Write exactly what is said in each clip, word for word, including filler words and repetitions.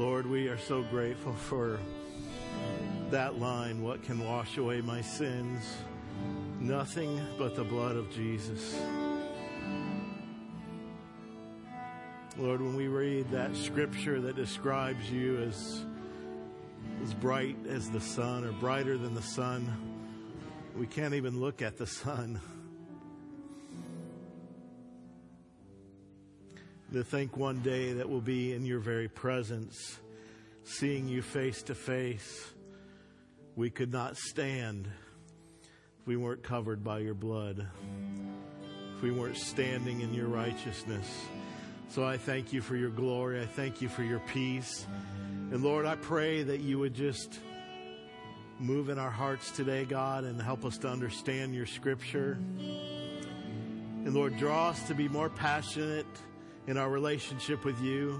Lord, we are so grateful for that line, what can wash away my sins? Nothing but the blood of Jesus. Lord, when we read that scripture that describes you as, as bright as the sun or brighter than the sun, we can't even look at the sun. To think one day that we'll be in your very presence, seeing you face to face. We could not stand if we weren't covered by your blood, if we weren't standing in your righteousness. So I thank you for your glory. I thank you for your peace. And Lord, I pray that you would just move in our hearts today, God, and help us to understand your scripture. And Lord, draw us to be more passionate in our relationship with you.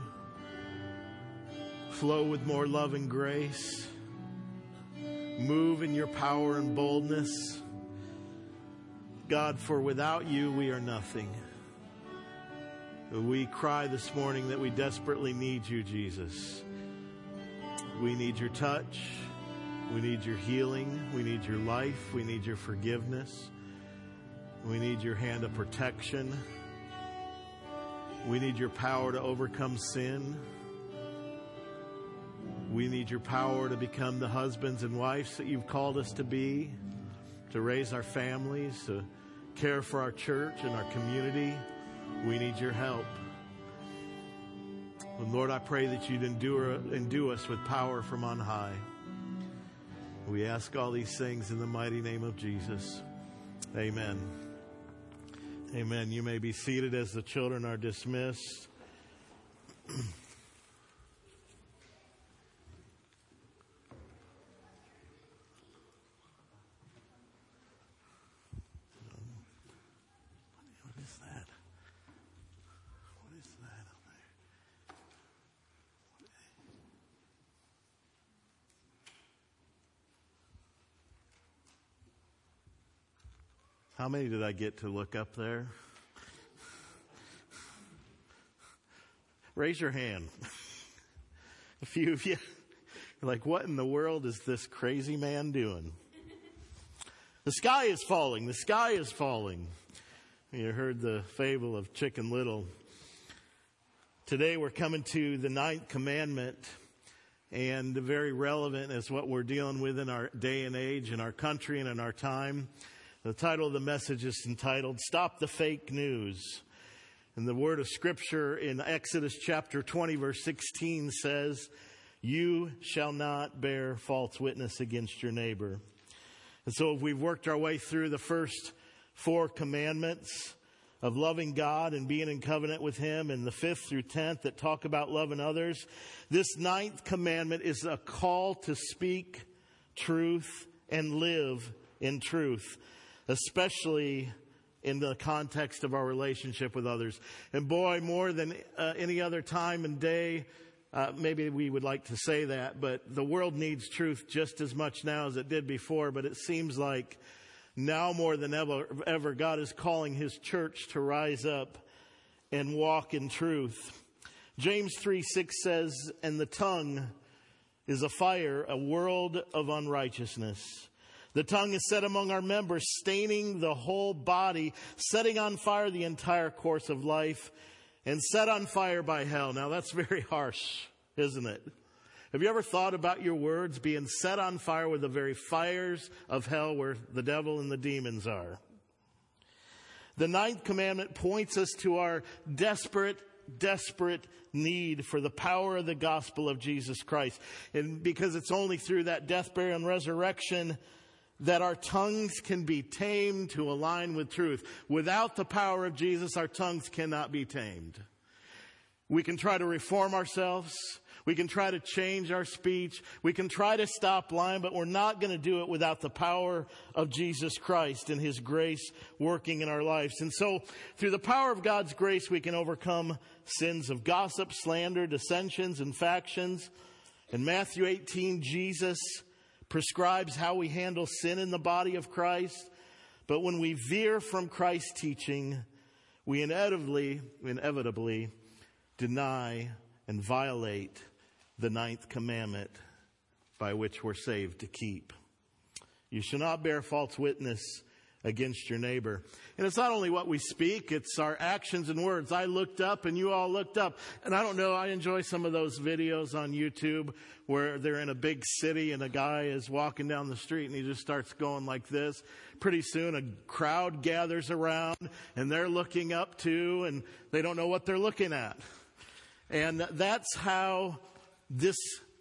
Flow with more love and grace. Move in your power and boldness. God, for without you, we are nothing. We cry this morning that we desperately need you, Jesus. We need your touch. We need your healing. We need your life. We need your forgiveness. We need your hand of protection. We need your power to overcome sin. We need your power to become the husbands and wives that you've called us to be, to raise our families, to care for our church and our community. We need your help. And Lord, I pray that you'd endure, endue us with power from on high. We ask all these things in the mighty name of Jesus. Amen. Amen. You may be seated as the children are dismissed. How many did I get to look up there? Raise your hand. A few of you. You're like, what in the world is this crazy man doing? The sky is falling. The sky is falling. You heard the fable of Chicken Little. Today we're coming to the ninth commandment, and very relevant is what we're dealing with in our day and age, in our country and in our time. The title of the message is entitled, Stop the Fake News. And the word of scripture in Exodus chapter twenty, verse sixteen says, you shall not bear false witness against your neighbor. And so if we've worked our way through the first four commandments of loving God and being in covenant with him, and the fifth through tenth that talk about loving others, this ninth commandment is a call to speak truth and live in truth, especially in the context of our relationship with others. And boy, more than uh, any other time and day, uh, maybe we would like to say that, but the world needs truth just as much now as it did before. But it seems like now more than ever, ever God is calling his church to rise up and walk in truth. James three six says, and the tongue is a fire, a world of unrighteousness. The tongue is set among our members, staining the whole body, setting on fire the entire course of life, and set on fire by hell. Now that's very harsh, isn't it? Have you ever thought about your words being set on fire with the very fires of hell where the devil and the demons are? The ninth commandment points us to our desperate, desperate need for the power of the gospel of Jesus Christ. And because it's only through that death, burial, and resurrection that our tongues can be tamed to align with truth. Without the power of Jesus, our tongues cannot be tamed. We can try to reform ourselves. We can try to change our speech. We can try to stop lying, but we're not going to do it without the power of Jesus Christ and his grace working in our lives. And so through the power of God's grace, we can overcome sins of gossip, slander, dissensions, and factions. In Matthew eighteen, Jesus prescribes how we handle sin in the body of Christ. But when we veer from Christ's teaching, we inevitably, inevitably deny and violate the ninth commandment by which we're saved to keep. You shall not bear false witness against your neighbor. And it's not only what we speak, it's our actions and words. I looked up and you all looked up. And I don't know, I enjoy some of those videos on YouTube where they're in a big city and a guy is walking down the street and he just starts going like this. Pretty soon a crowd gathers around and they're looking up too, and they don't know what they're looking at. And that's how this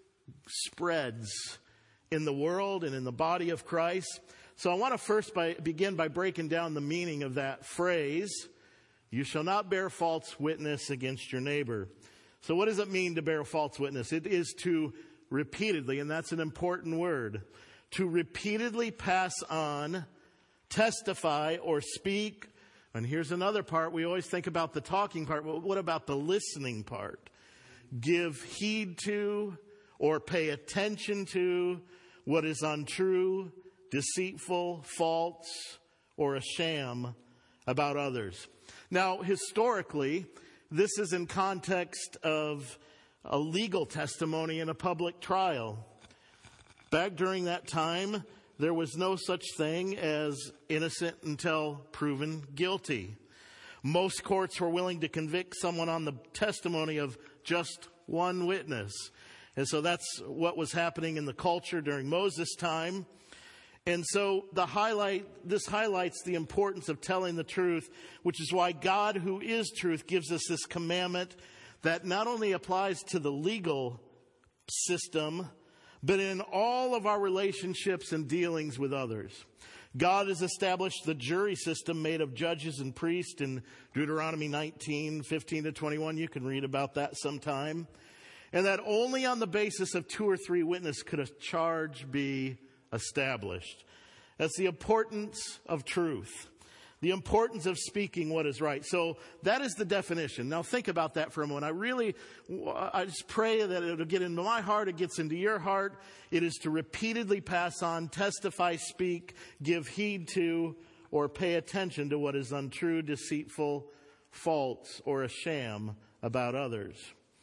spreads in the world and in the body of Christ. So I want to first by, begin by breaking down the meaning of that phrase, you shall not bear false witness against your neighbor. So what does it mean to bear false witness? It is to repeatedly, and that's an important word, to repeatedly pass on, testify, or speak. And here's another part. We always think about the talking part, but what about the listening part? Give heed to or pay attention to what is untrue, deceitful, false, or a sham about others. Now, historically, this is in context of a legal testimony in a public trial. Back during that time, there was no such thing as innocent until proven guilty. Most courts were willing to convict someone on the testimony of just one witness. And so that's what was happening in the culture during Moses' time. And so the highlight, this highlights the importance of telling the truth, which is why God, who is truth, gives us this commandment that not only applies to the legal system, but in all of our relationships and dealings with others. God has established the jury system made of judges and priests in Deuteronomy nineteen, fifteen to twenty-one. You can read about that sometime. And that only on the basis of two or three witnesses could a charge be established. That's the importance of truth. The importance of speaking what is right. So that is the definition. Now think about that for a moment. I really, I just pray that it'll get into my heart. It gets into your heart. It is to repeatedly pass on, testify, speak, give heed to, or pay attention to what is untrue, deceitful, false, or a sham about others.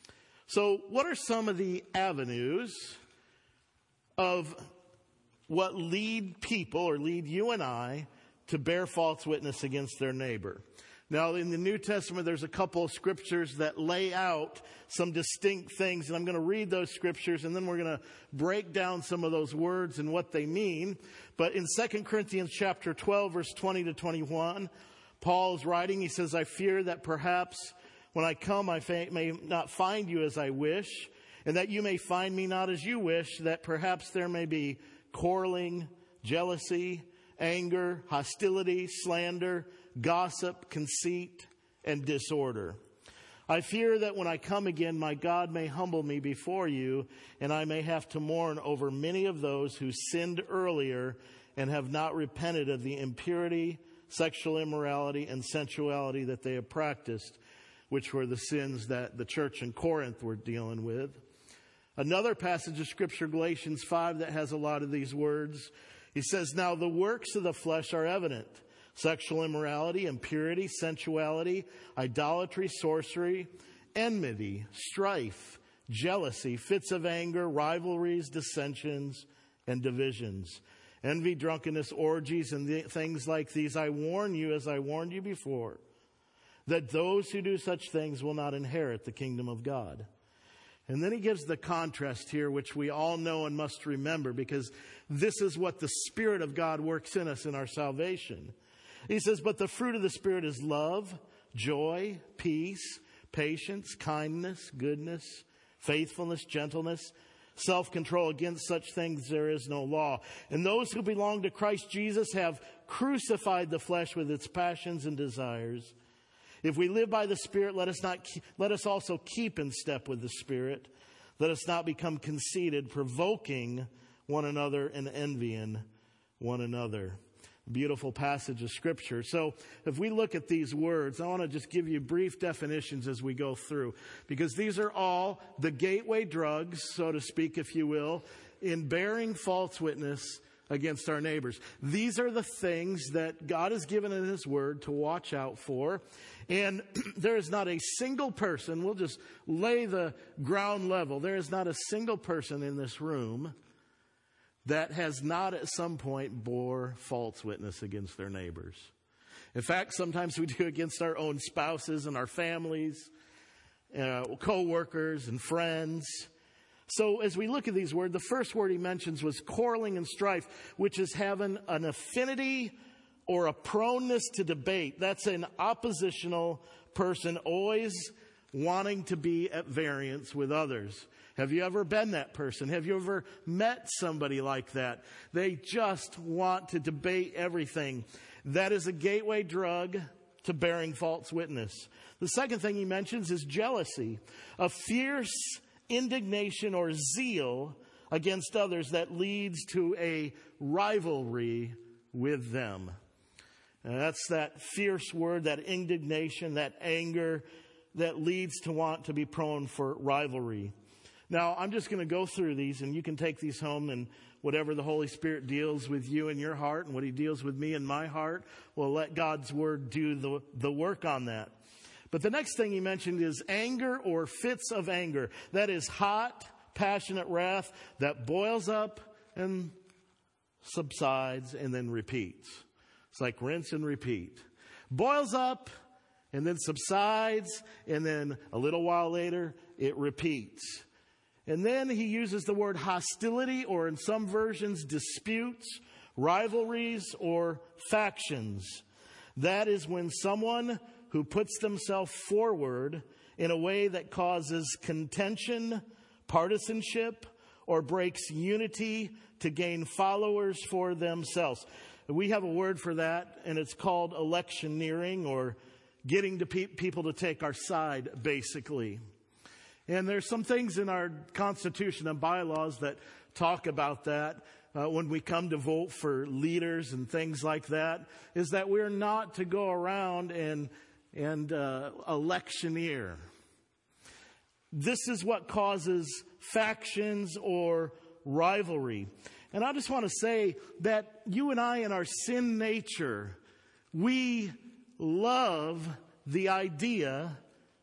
So what are some of the avenues of what lead people or lead you and I to bear false witness against their neighbor? Now, in the New Testament, there's a couple of scriptures that lay out some distinct things, and I'm going to read those scriptures, and then we're going to break down some of those words and what they mean. But in Second Corinthians chapter twelve, verse twenty to twenty-one, Paul is writing, he says, I fear that perhaps when I come, I may not find you as I wish, and that you may find me not as you wish, that perhaps there may be quarreling, jealousy, anger, hostility, slander, gossip, conceit, and disorder. I fear that when I come again, my God may humble me before you, and I may have to mourn over many of those who sinned earlier and have not repented of the impurity, sexual immorality, and sensuality that they have practiced, which were the sins that the church in Corinth were dealing with. Another passage of Scripture, Galatians five, that has a lot of these words. He says, now the works of the flesh are evident. Sexual immorality, impurity, sensuality, idolatry, sorcery, enmity, strife, jealousy, fits of anger, rivalries, dissensions, and divisions. Envy, drunkenness, orgies, and th- things like these. I warn you, as I warned you before, that those who do such things will not inherit the kingdom of God. And then he gives the contrast here, which we all know and must remember, because this is what the Spirit of God works in us in our salvation. He says, but the fruit of the Spirit is love, joy, peace, patience, kindness, goodness, faithfulness, gentleness, self-control. Against such things there is no law. And those who belong to Christ Jesus have crucified the flesh with its passions and desires. If we live by the Spirit, let us not keep, let us also keep in step with the Spirit. Let us not become conceited, provoking one another and envying one another. Beautiful passage of Scripture. So if we look at these words, I want to just give you brief definitions as we go through, because these are all the gateway drugs, so to speak, if you will, in bearing false witness against our neighbors. These are the things that God has given in His Word to watch out for. And there is not a single person, we'll just lay the ground level, there is not a single person in this room that has not at some point bore false witness against their neighbors. In fact, sometimes we do against our own spouses and our families, uh, co-workers and friends. So as we look at these words, the first word he mentions was quarreling and strife, which is having an affinity or a proneness to debate. That's an oppositional person, always wanting to be at variance with others. Have you ever been that person? Have you ever met somebody like that? They just want to debate everything. That is a gateway drug to bearing false witness. The second thing he mentions is jealousy, a fierce indignation or zeal against others that leads to a rivalry with them. And that's that fierce word, that indignation, that anger that leads to want to be prone for rivalry. Now, I'm just going to go through these, and you can take these home, and whatever the Holy Spirit deals with you in your heart and what He deals with me in my heart, we'll let God's Word do the, the work on that. But the next thing he mentioned is anger or fits of anger. That is hot, passionate wrath that boils up and subsides and then repeats. It's like rinse and repeat. Boils up and then subsides, and then a little while later it repeats. And then he uses the word hostility, or in some versions disputes, rivalries, or factions. That is when someone who puts themselves forward in a way that causes contention, partisanship, or breaks unity to gain followers for themselves. We have a word for that, and it's called electioneering, or getting to pe- people to take our side, basically. And there's some things in our Constitution and bylaws that talk about that. Uh, when we come to vote for leaders and things like that, is that we're not to go around and and uh, electioneer. This is what causes factions or rivalry. And I just want to say that you and I, in our sin nature, we love the idea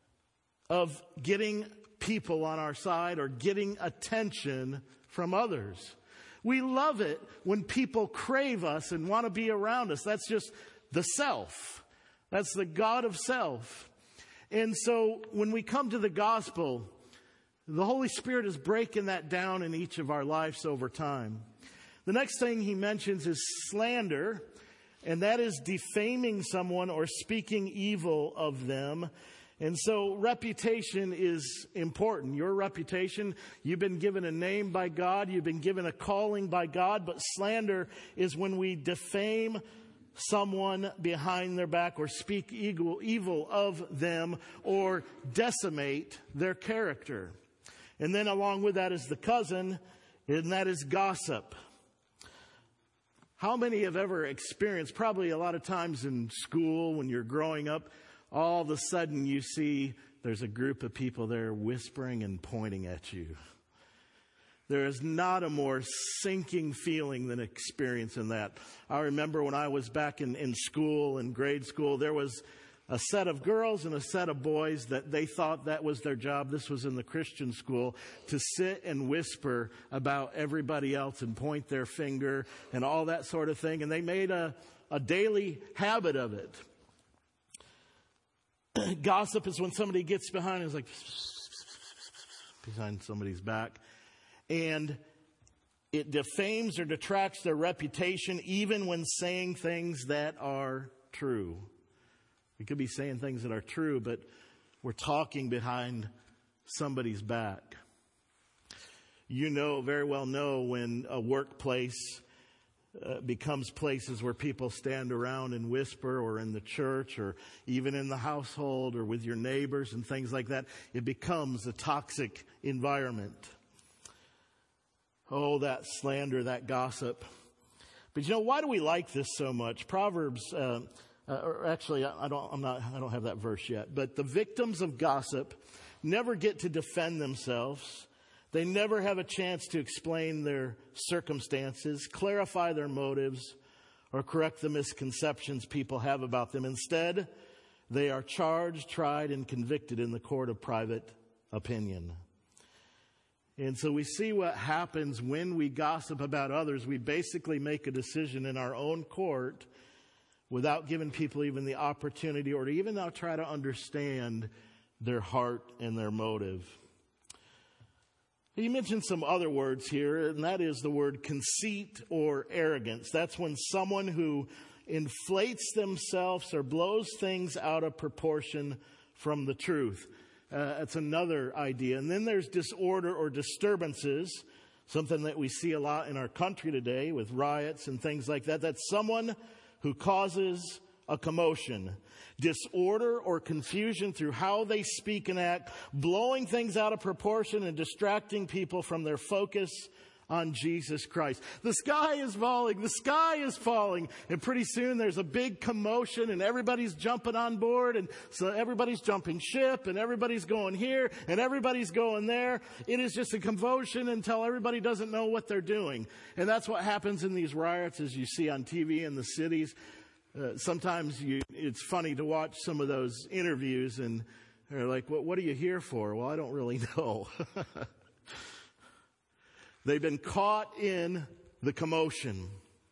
of getting people on our side or getting attention from others. We love it when people crave us and want to be around us. That's just the self. That's the God of self. And so when we come to the gospel, the Holy Spirit is breaking that down in each of our lives over time. The next thing he mentions is slander, and that is defaming someone or speaking evil of them. And so reputation is important. Your reputation, you've been given a name by God, you've been given a calling by God, but slander is when we defame someone behind their back or speak evil, evil of them or decimate their character. And then along with that is the cousin, and that is gossip. How many have ever experienced, probably a lot of times in school when you're growing up, all of a sudden you see there's a group of people there whispering and pointing at you. There is not a more sinking feeling than experiencing that. I remember when I was back in, in school, in grade school, there was a set of girls and a set of boys that they thought that was their job. This was in the Christian school, to sit and whisper about everybody else and point their finger and all that sort of thing. And they made a, a daily habit of it. Gossip is when somebody gets behind and is like behind somebody's back. And it defames or detracts their reputation even when saying things that are true. We could be saying things that are true, but we're talking behind somebody's back. You know, very well know when a workplace uh, becomes places where people stand around and whisper, or in the church, or even in the household, or with your neighbors and things like that. It becomes a toxic environment. Oh, that slander, that gossip. But you know, why do we like this so much? Proverbs, uh, uh, or actually, I don't, I'm not, I don't have that verse yet. But the victims of gossip never get to defend themselves. They never have a chance to explain their circumstances, clarify their motives, or correct the misconceptions people have about them. Instead, they are charged, tried, and convicted in the court of private opinion. And so we see what happens when we gossip about others. We basically make a decision in our own court without giving people even the opportunity or to even now try to understand their heart and their motive. He mentioned some other words here, and that is the word conceit or arrogance. That's when someone who inflates themselves or blows things out of proportion from the truth. Uh, that's another idea. And then there's disorder or disturbances, something that we see a lot in our country today with riots and things like that. That's someone who causes a commotion, disorder or confusion through how they speak and act, blowing things out of proportion and distracting people from their focus on Jesus Christ. The sky is falling, the sky is falling, and pretty soon there's a big commotion and everybody's jumping on board, and so everybody's jumping ship and everybody's going here and everybody's going there. It is just a commotion until everybody doesn't know what they're doing. And that's what happens in these riots, as you see on T V in the cities. Uh, sometimes you, it's funny to watch some of those interviews and they're like, well, what are you here for? Well, I don't really know. They've been caught in the commotion.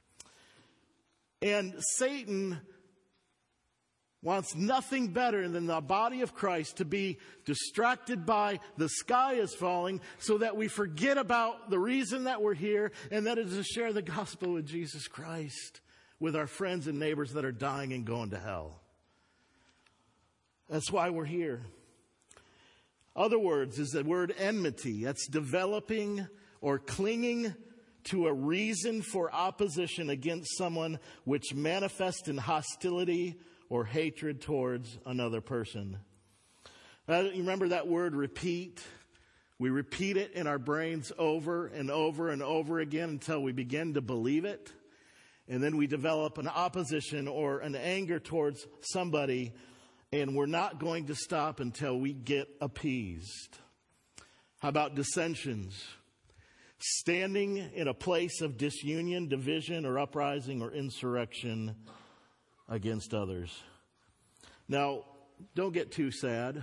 And Satan wants nothing better than the body of Christ to be distracted by the sky is falling so that we forget about the reason that we're here, and that is to share the gospel with Jesus Christ with our friends and neighbors that are dying and going to hell. That's why we're here. Other words is the word enmity. That's developing or clinging to a reason for opposition against someone which manifests in hostility or hatred towards another person. Uh, you remember that word repeat? We repeat it in our brains over and over and over again until we begin to believe it. And then we develop an opposition or an anger towards somebody, and we're not going to stop until we get appeased. How about dissensions? Standing in a place of disunion, division, or uprising or insurrection against others. Now, don't get too sad.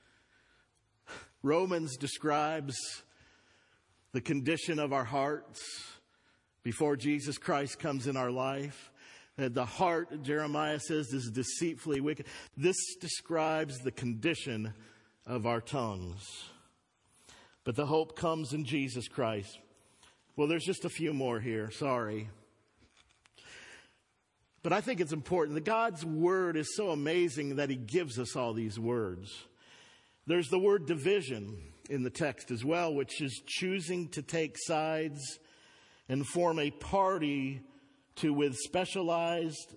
Romans describes the condition of our hearts before Jesus Christ comes in our life. The heart, Jeremiah says, is deceitfully wicked. This describes the condition of our tongues. But the hope comes in Jesus Christ. Well, there's just a few more here. Sorry. But I think it's important that God's word is so amazing that he gives us all these words. There's the word division in the text as well, which is choosing to take sides and form a party to with specialized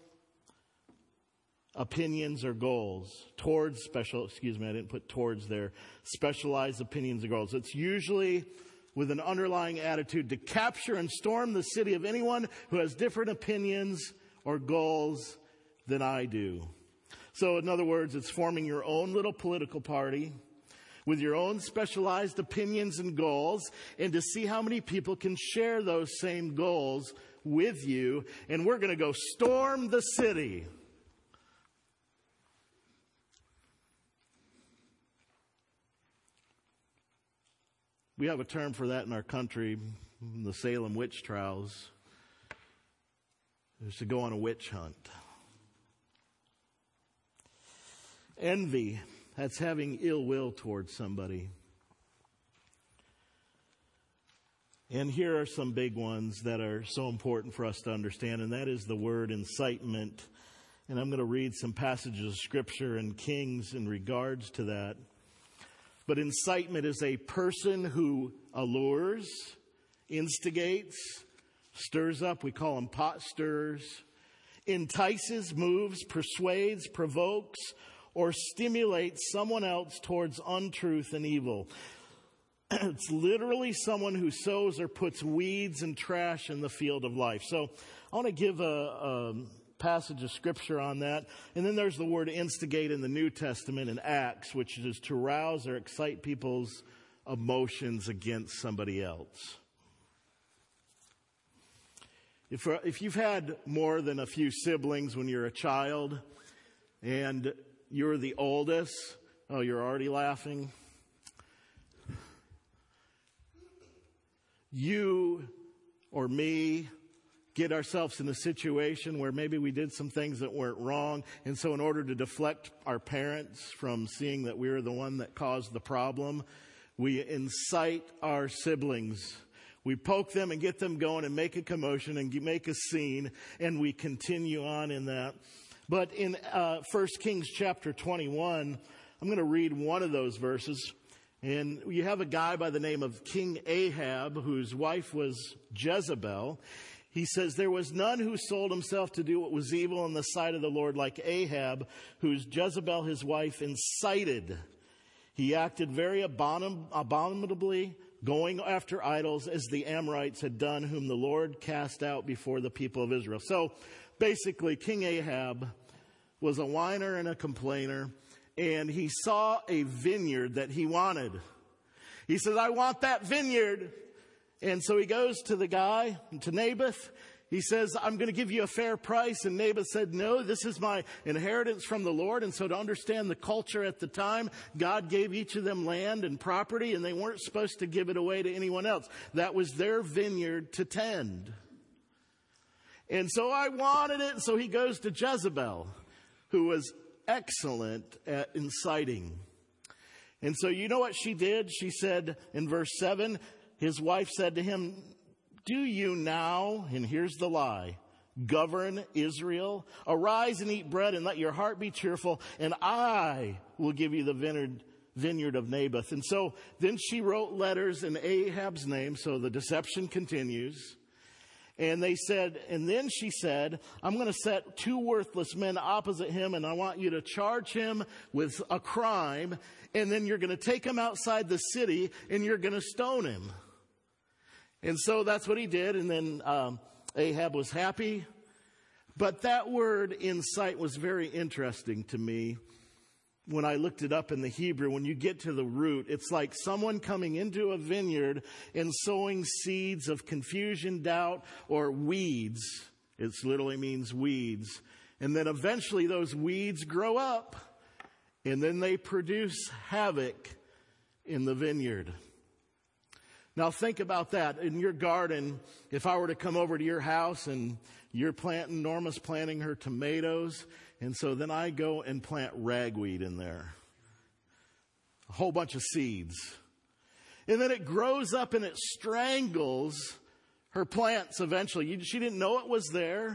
opinions or goals towards special, excuse me, I didn't put towards there, specialized opinions or goals. It's usually with an underlying attitude to capture and storm the city of anyone who has different opinions or goals than I do. So in other words, it's forming your own little political party with your own specialized opinions and goals, and to see how many people can share those same goals with you. And we're going to go storm the city. We have a term for that in our country, the Salem witch trials. It's to go on a witch hunt. Envy. That's having ill will towards somebody. And here are some big ones that are so important for us to understand, and that is the word incitement. And I'm going to read some passages of Scripture in Kings in regards to that. But incitement is a person who allures, instigates, stirs up. We call them pot stirrers. Entices, moves, persuades, provokes, or stimulates someone else towards untruth and evil. It's literally someone who sows or puts weeds and trash in the field of life. So I want to give a, a passage of Scripture on that. And then there's the word instigate in the New Testament in Acts, which is to rouse or excite people's emotions against somebody else. If, uh, if you've had more than a few siblings when you're a child and you're the oldest, oh, you're already laughing. You or me get ourselves in a situation where maybe we did some things that weren't wrong. And so in order to deflect our parents from seeing that we were the one that caused the problem, we incite our siblings. We poke them and get them going and make a commotion and make a scene, and we continue on in that. But in uh, First Kings chapter twenty-one, I'm going to read one of those verses. And you have a guy by the name of King Ahab, whose wife was Jezebel. He says, there was none who sold himself to do what was evil in the sight of the Lord like Ahab, whose Jezebel his wife incited. He acted very abomin- abominably, going after idols as the Amorites had done, whom the Lord cast out before the people of Israel. So basically, King Ahab was a whiner and a complainer, and he saw a vineyard that he wanted. He said, I want that vineyard. And so he goes to the guy, to Naboth. He says, I'm going to give you a fair price. And Naboth said, no, this is my inheritance from the Lord. And so to understand the culture at the time, God gave each of them land and property, and they weren't supposed to give it away to anyone else. That was their vineyard to tend. And so I wanted it. And so he goes to Jezebel, who was excellent at inciting. And so you know what she did? She said in verse seven, his wife said to him, do you now, and here's the lie, govern Israel? Arise and eat bread and let your heart be cheerful, and I will give you the vineyard, vineyard of Naboth. And so then she wrote letters in Ahab's name, so the deception continues. And they said, and then she said, I'm going to set two worthless men opposite him, and I want you to charge him with a crime, and then you're going to take him outside the city, and you're going to stone him. And so that's what he did, and then um, Ahab was happy. But that word incite was very interesting to me when I looked it up in the Hebrew. When you get to the root, it's like someone coming into a vineyard and sowing seeds of confusion, doubt, or weeds. It literally means weeds. And then eventually those weeds grow up, and then they produce havoc in the vineyard. Now think about that. In your garden, if I were to come over to your house and you're planting, Norma's planting her tomatoes, and so then I go and plant ragweed in there. A whole bunch of seeds. And then it grows up and it strangles her plants eventually. She didn't know it was there,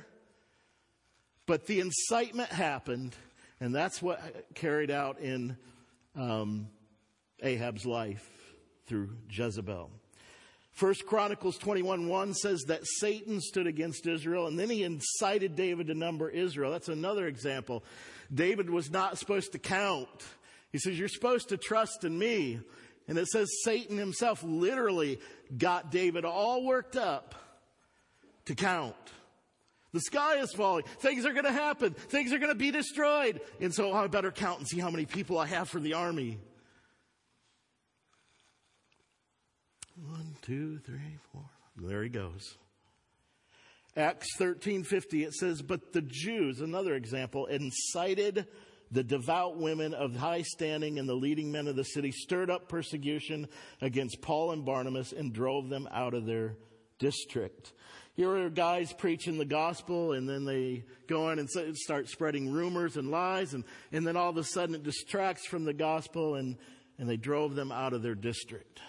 but the incitement happened, and that's what carried out in um, Ahab's life through Jezebel. First Chronicles twenty-one one says that Satan stood against Israel, and then he incited David to number Israel. That's another example. David was not supposed to count. He says, you're supposed to trust in me. And it says Satan himself literally got David all worked up to count. The sky is falling. Things are going to happen. Things are going to be destroyed. And so I better count and see how many people I have for the army. One, two, three, four. There he goes. Acts thirteen fifty, it says, but the Jews, another example, incited the devout women of high standing and the leading men of the city, stirred up persecution against Paul and Barnabas, and drove them out of their district. Here are guys preaching the gospel, and then they go on and start spreading rumors and lies, and, and then all of a sudden it distracts from the gospel, and, and they drove them out of their district.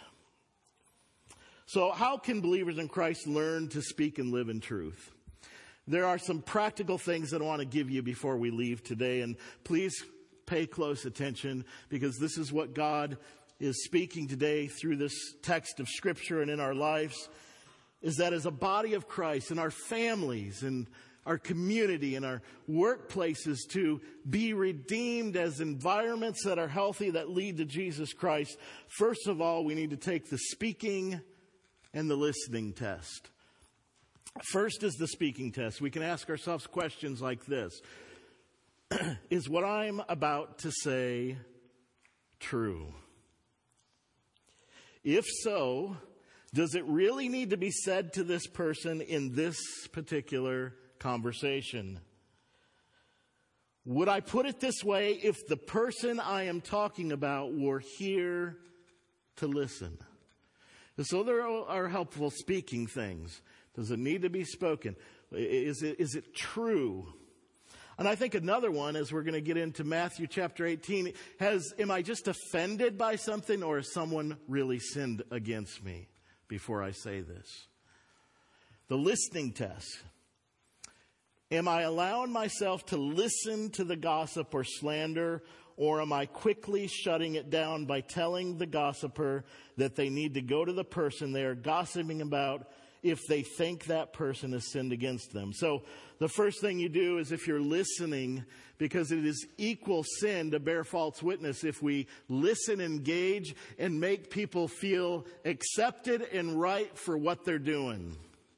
So how can believers in Christ learn to speak and live in truth? There are some practical things that I want to give you before we leave today, and please pay close attention, because this is what God is speaking today through this text of Scripture and in our lives, is that as a body of Christ, in our families and our community and our workplaces, to be redeemed as environments that are healthy, that lead to Jesus Christ, first of all, we need to take the speaking and the listening test. First is the speaking test. We can ask ourselves questions like this. Is what I'm about to say true? If so, does it really need to be said to this person in this particular conversation? Would I put it this way, if the person I am talking about were here to listen? And so there are helpful speaking things. Does it need to be spoken? Is it, is it true? And I think another one, as we're going to get into Matthew chapter eighteen, has, am I just offended by something, or has someone really sinned against me before I say this? The listening test. Am I allowing myself to listen to the gossip or slander, or am I quickly shutting it down by telling the gossiper that they need to go to the person they are gossiping about if they think that person has sinned against them? So the first thing you do is, if you're listening, because it is equal sin to bear false witness, if we listen, engage, and make people feel accepted and right for what they're doing.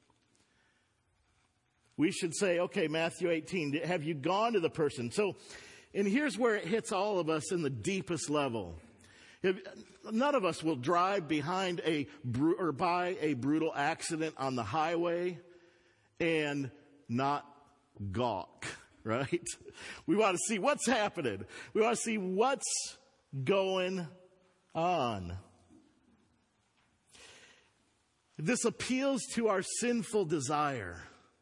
We should say, okay, Matthew eighteen, have you gone to the person? So, and here's where it hits all of us in the deepest level. If, none of us will drive behind a, or by a brutal accident on the highway and not gawk, right? We want to see what's happening. We want to see what's going on. This appeals to our sinful desire.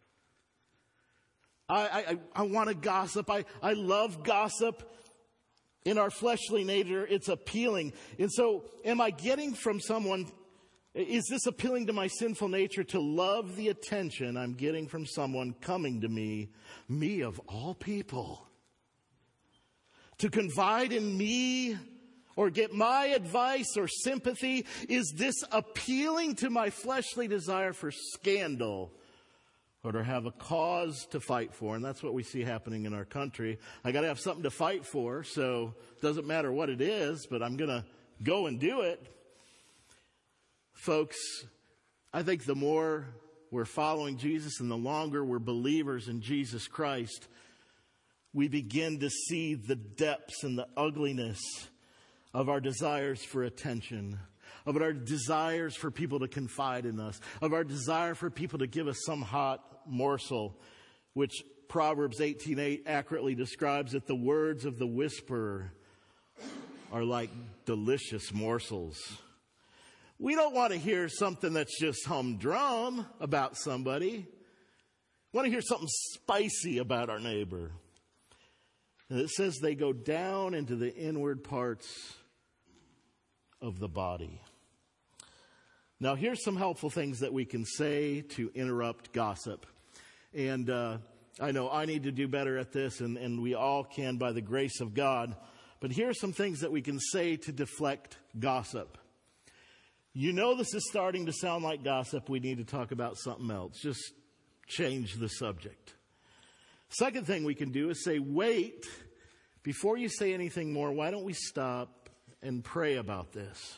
I, I, I want to gossip. I, I love gossip. In our fleshly nature, it's appealing. And so, am I getting from someone, is this appealing to my sinful nature to love the attention I'm getting from someone coming to me, me of all people? To confide in me or get my advice or sympathy? Is this appealing to my fleshly desire for scandal? Or to have a cause to fight for. And that's what we see happening in our country. I got to have something to fight for, so it doesn't matter what it is, but I'm going to go and do it. Folks, I think the more we're following Jesus and the longer we're believers in Jesus Christ, we begin to see the depths and the ugliness of our desires for attention, of our desires for people to confide in us, of our desire for people to give us some hot morsel, which Proverbs eighteen eight accurately describes that the words of the whisperer are like delicious morsels. We don't want to hear something that's just humdrum about somebody. We want to hear something spicy about our neighbor. And it says they go down into the inward parts of the body. Now, here's some helpful things that we can say to interrupt gossip. And uh, I know I need to do better at this, and, and we all can by the grace of God. But here are some things that we can say to deflect gossip. You know this is starting to sound like gossip. We need to talk about something else. Just change the subject. Second thing we can do is say, wait, before you say anything more, why don't we stop and pray about this?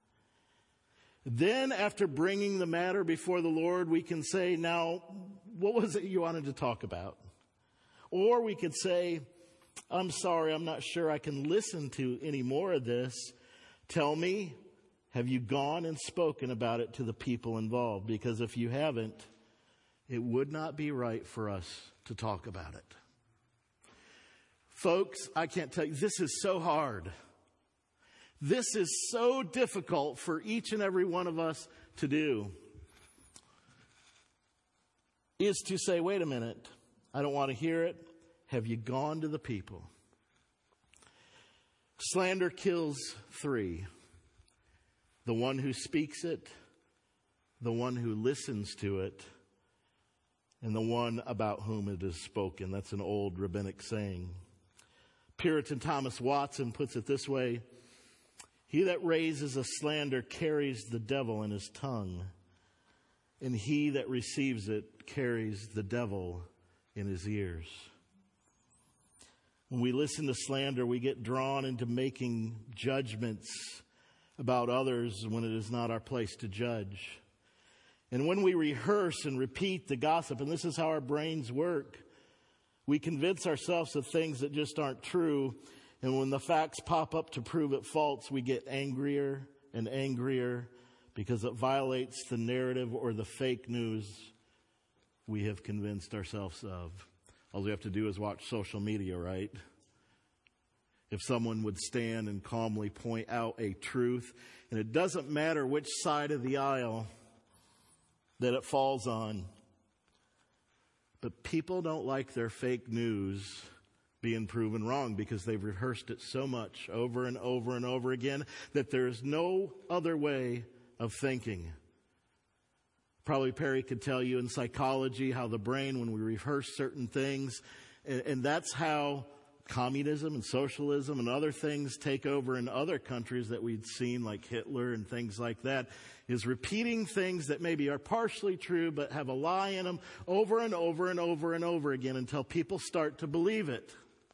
Then, after bringing the matter before the Lord, we can say, now, what was it you wanted to talk about? Or we could say, I'm sorry, I'm not sure I can listen to any more of this. Tell me, have you gone and spoken about it to the people involved? Because if you haven't, it would not be right for us to talk about it. Folks, I can't tell you, this is so hard. This is so difficult for each and every one of us to do. Is to say, wait a minute, I don't want to hear it. Have you gone to the people? Slander kills three. The one who speaks it, the one who listens to it, and the one about whom it is spoken. That's an old rabbinic saying. Puritan Thomas Watson puts it this way: he that raises a slander carries the devil in his tongue, and he that receives it carries the devil in his ears. When we listen to slander, we get drawn into making judgments about others when it is not our place to judge. And when we rehearse and repeat the gossip, and this is how our brains work, we convince ourselves of things that just aren't true. And when the facts pop up to prove it false, we get angrier and angrier because it violates the narrative or the fake news we have convinced ourselves of. All we have to do is watch social media, right? If someone would stand and calmly point out a truth, and it doesn't matter which side of the aisle that it falls on, but people don't like their fake news being proven wrong because they've rehearsed it so much over and over and over again that there's no other way of thinking. Probably Perry could tell you in psychology how the brain, when we rehearse certain things, and, and that's how communism and socialism and other things take over in other countries that we'd seen, like Hitler and things like that, is repeating things that maybe are partially true but have a lie in them over and over and over and over again until people start to believe it.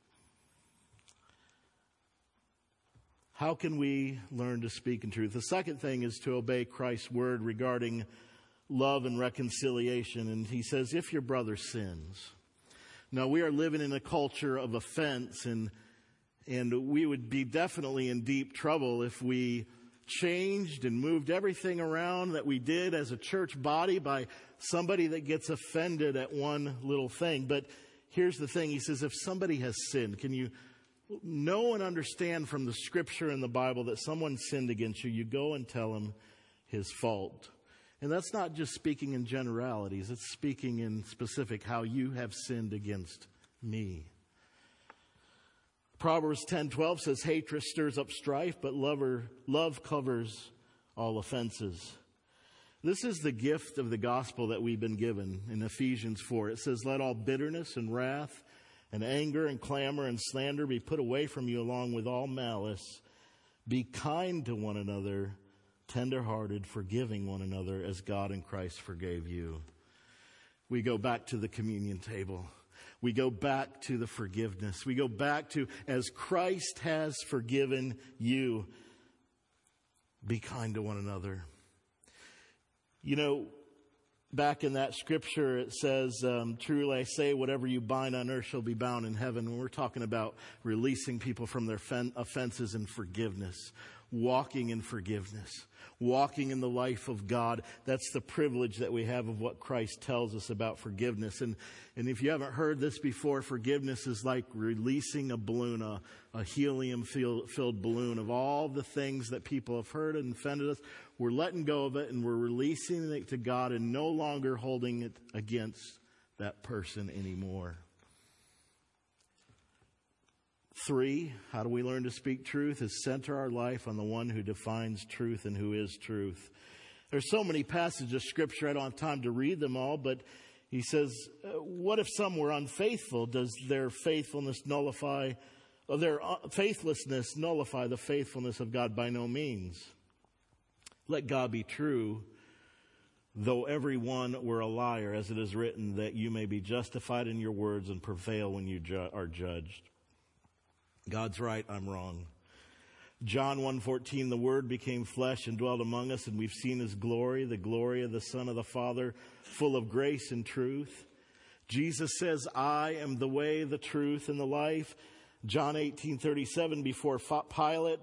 How can we learn to speak in truth? The second thing is to obey Christ's word regarding love and reconciliation. And he says, if your brother sins. Now, we are living in a culture of offense, and and we would be definitely in deep trouble if we changed and moved everything around that we did as a church body by somebody that gets offended at one little thing. But here's the thing. He says, if somebody has sinned, can you know and understand from the scripture in the Bible that someone sinned against you, you go and tell him his fault. And that's not just speaking in generalities. It's speaking in specific how you have sinned against me. Proverbs ten twelve says, hatred stirs up strife, but lover, love covers all offenses. This is the gift of the gospel that we've been given in Ephesians four. It says, let all bitterness and wrath and anger and clamor and slander be put away from you along with all malice. Be kind to one another, tender-hearted, forgiving one another as God in Christ forgave you. We go back to the communion table. We go back to the forgiveness. We go back to, as Christ has forgiven you, be kind to one another. You know, back in that scripture, it says, um, truly I say, whatever you bind on earth shall be bound in heaven. When we're talking about releasing people from their fen- offenses and forgiveness, walking in forgiveness, walking in the life of God. That's the privilege that we have of what Christ tells us about forgiveness. And, and if you haven't heard this before, forgiveness is like releasing a balloon, a, a helium-filled balloon of all the things that people have hurt and offended us. We're letting go of it and we're releasing it to God and no longer holding it against that person anymore. Three, how do we learn to speak truth? Is center our life on the one who defines truth and who is truth. There's so many passages of scripture, I don't have time to read them all, but he says, what if some were unfaithful? Does their faithfulness nullify, or their faithlessness nullify the faithfulness of God? By no means. Let God be true, though every one were a liar, as it is written, that you may be justified in your words and prevail when you ju- are judged. God's right, I'm wrong. John one fourteen, the Word became flesh and dwelt among us, and we've seen His glory, the glory of the Son of the Father, full of grace and truth. Jesus says, I am the way, the truth, and the life. John eighteen thirty-seven, before Pilate,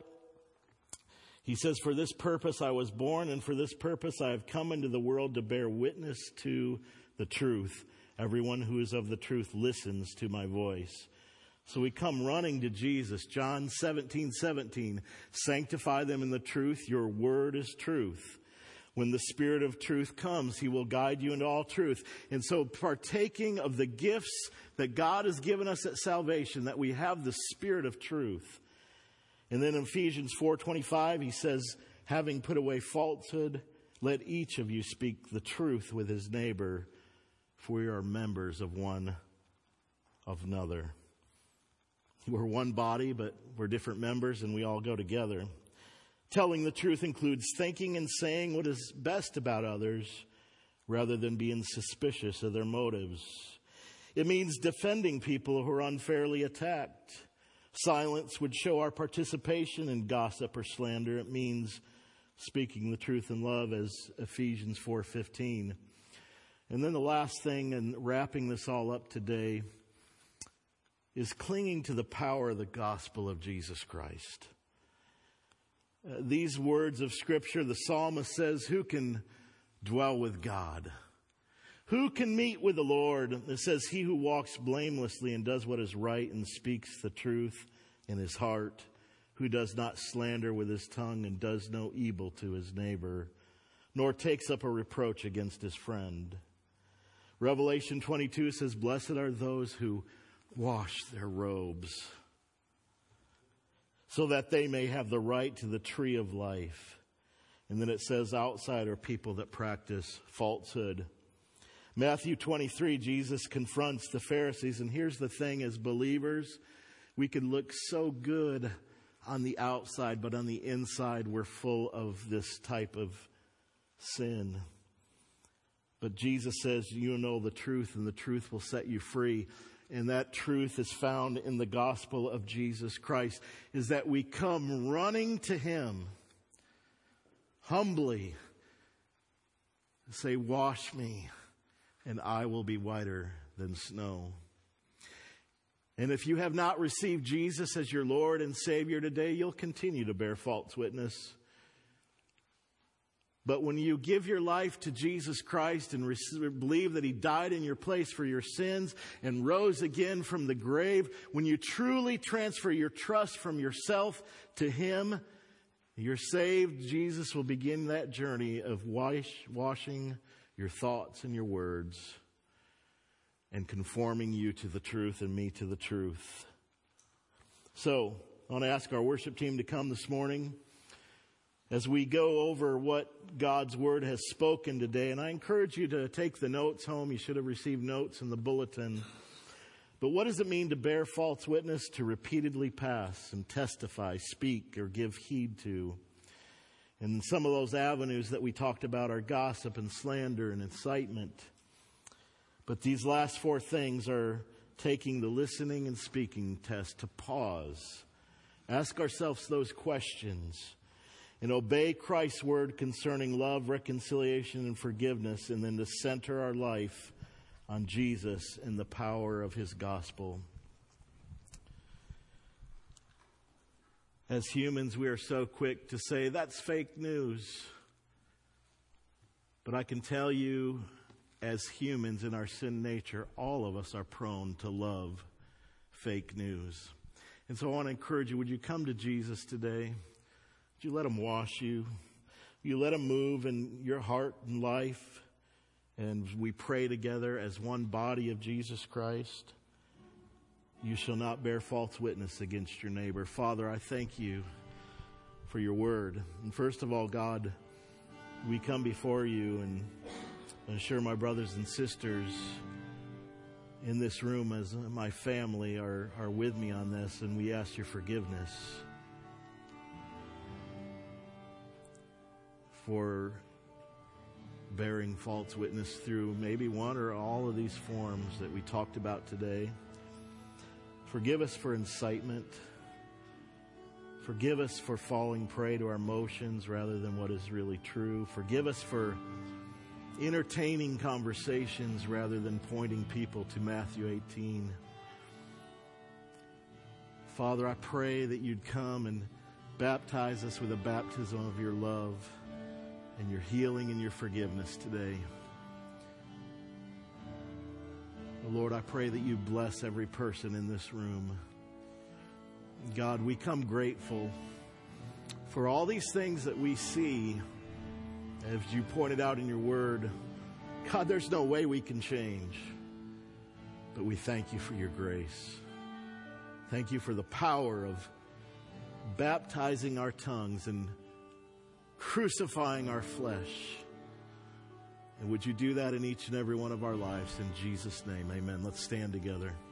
he says, for this purpose I was born, and for this purpose I have come into the world to bear witness to the truth. Everyone who is of the truth listens to my voice. So we come running to Jesus. John seventeen seventeen, sanctify them in the truth. Your word is truth. When the Spirit of truth comes, He will guide you into all truth. And so partaking of the gifts that God has given us at salvation, that we have the Spirit of truth. And then in Ephesians four twenty-five, he says, having put away falsehood, let each of you speak the truth with his neighbor, for we are members of one of another. We're one body, but we're different members, and we all go together. Telling the truth includes thinking and saying what is best about others, rather than being suspicious of their motives. It means defending people who are unfairly attacked. Silence would show our participation in gossip or slander. It means speaking the truth in love, as Ephesians four fifteen. And then the last thing, and wrapping this all up today, is clinging to the power of the gospel of Jesus Christ. uh, these words of Scripture, the psalmist says, who can dwell with God? Who can meet with the Lord? It says, he who walks blamelessly and does what is right and speaks the truth in his heart, who does not slander with his tongue and does no evil to his neighbor, nor takes up a reproach against his friend. Revelation twenty-two says, blessed are those who wash their robes, so that they may have the right to the tree of life. And then it says, outside are people that practice falsehood. Matthew twenty-three, Jesus confronts the Pharisees. And here's the thing, as believers, we can look so good on the outside, but on the inside, we're full of this type of sin. But Jesus says, you know the truth, and the truth will set you free. And that truth is found in the gospel of Jesus Christ, is that we come running to him humbly, say, wash me, and I will be whiter than snow. And if you have not received Jesus as your Lord and Savior today, you'll continue to bear false witness. But when you give your life to Jesus Christ and receive, believe that he died in your place for your sins and rose again from the grave, when you truly transfer your trust from yourself to him, you're saved. Jesus will begin that journey of wash, washing your thoughts and your words and conforming you to the truth and me to the truth. So I want to ask our worship team to come this morning as we go over what God's Word has spoken today. And I encourage you to take the notes home. You should have received notes in the bulletin. But what does it mean to bear false witness? To repeatedly pass and testify, speak, or give heed to. And some of those avenues that we talked about are gossip and slander and incitement. But these last four things are taking the listening and speaking test, to pause, ask ourselves those questions, and obey Christ's word concerning love, reconciliation, and forgiveness, and then to center our life on Jesus and the power of his gospel. As humans, we are so quick to say, that's fake news. But I can tell you, as humans in our sin nature, all of us are prone to love fake news. And so I want to encourage you, would you come to Jesus today? Would you let him wash you? Will you let him move in your heart and life? And we pray together as one body of Jesus Christ. You shall not bear false witness against your neighbor. Father, I thank you for your word. And first of all, God, we come before you and assure my brothers and sisters in this room as my family are, are with me on this, and we ask your forgiveness for bearing false witness through maybe one or all of these forms that we talked about today. Forgive us for incitement. Forgive us for falling prey to our emotions rather than what is really true. Forgive us for entertaining conversations rather than pointing people to Matthew eighteen. Father, I pray that you'd come and baptize us with a baptism of your love and your healing and your forgiveness today. Lord, I pray that you bless every person in this room. God, we come grateful for all these things that we see, as you pointed out in your word. God, there's no way we can change, but we thank you for your grace. Thank you for the power of baptizing our tongues and crucifying our flesh. And would you do that in each and every one of our lives? In Jesus' name, amen. Let's stand together.